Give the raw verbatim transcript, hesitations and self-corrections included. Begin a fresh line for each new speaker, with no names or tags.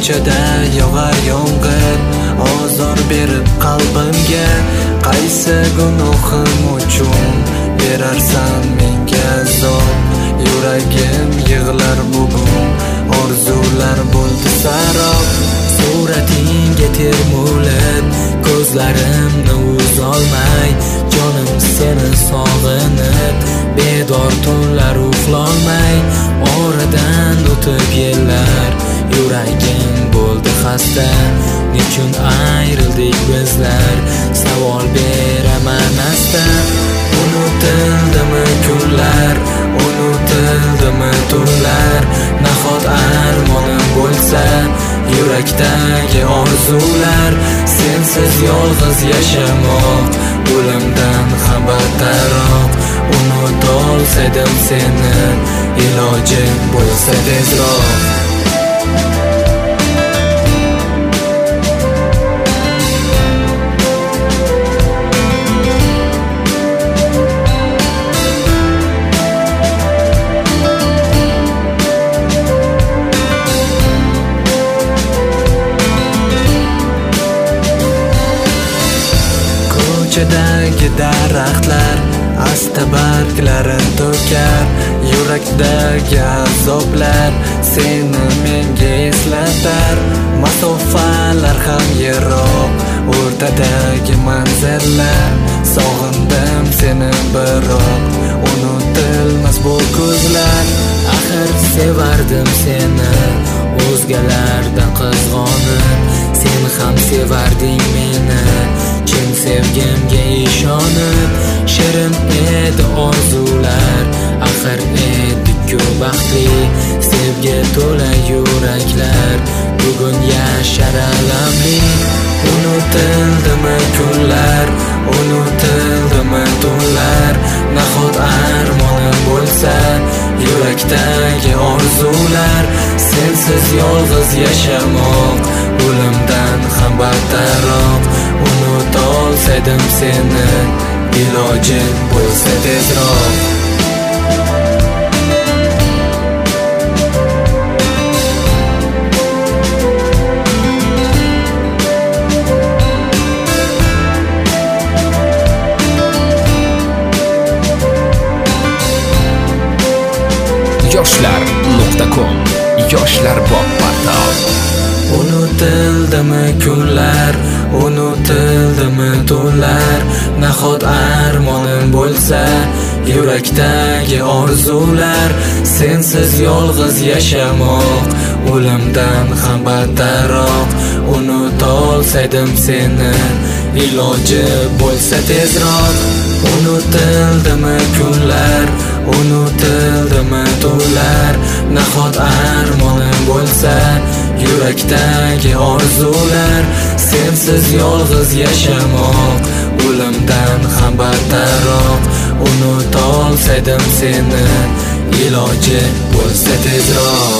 ko'chada yog'ar yomg'ir, ozor berib qalbimga. Qaysi gunohim uchun berarsan menga azob? Yuragim yig'lar bugun, orzular bo'ldi sarob. Suratingga termulib, ko'zlarimni uzolmay, jonim seni sog'inib, bedor tunlar uxlolmay. Oradan o'tib yillar, yuragim bo'ldi xasta. Nechun ayrildik bizlar, savol beraman asta. Unutildimi kunlar, unutildimi tunlar? Nahot armonim bo'lsa, yurakdagi orzular. Sensiz yolg'iz yashamoq o'limdan ham battarroq. Unutolsaydim seni, ilojim bo'lsa tezroq. Ko'chadagi daraxtlar asta barglarin to'kar, yurakdagi azoblar seni menga eslatar. Masofalar ham yiroq, o'rtadagi manzillar. Sog'indim seni biroq, unutilmas bu ko'zlar. Axir sevardim seni, o'zgalardan qizg'onib. Sen ham sevarding meni, chin sevgimga ishonib. Shirin edi orzular, axir edi-ku baxtli. Sevgi to'la yuraklar, bugun yashar alamli. Unutildimi kunlar, unutildimi tunlar? Nahot armonim bo'lsa, yurakdagi orzular. Sensiz yolg'iz yashamoq o'limdan ham battarroq. Unutolsaydim seni, ilojim bo'lsa tezroq.
yoshlar nuqta com yoshlar bop portal.
Unutildimi kunlar, unutildimi tunlar? Nahot armonim bo'lsa, yurakdagi orzular. Sensiz yolg'iz yashamoq o'limdan ham battarroq. Unutolsaydim seni, iloji bo'lsa tezroq. Unutildimi kunlar, unutildimi tunlar? Nahot armonim bo'lsa, yurakdagi orzular. Sensiz yolg'iz yashamoq o'limdan ham battarroq. Unutolsaydim seni, iloji bo'lsa tezroq.